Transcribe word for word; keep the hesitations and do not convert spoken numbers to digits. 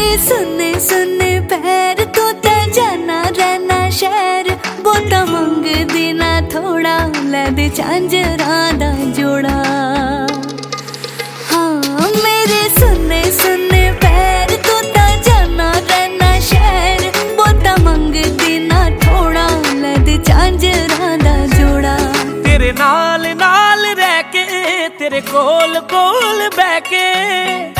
मेरे सुने सुने पैर तू ते जाना रहना शहर बोता मंगदी ना थोड़ा ले दे झांजरां दा जोड़ा। हाँ मेरे सुने सुने पैर तू ते जाना रहना शहर बोता मंगदी ना थोड़ा ले दे झांजरां दा जोड़ा। तेरे नाल नाल रह के तेरे कोल कोल बह के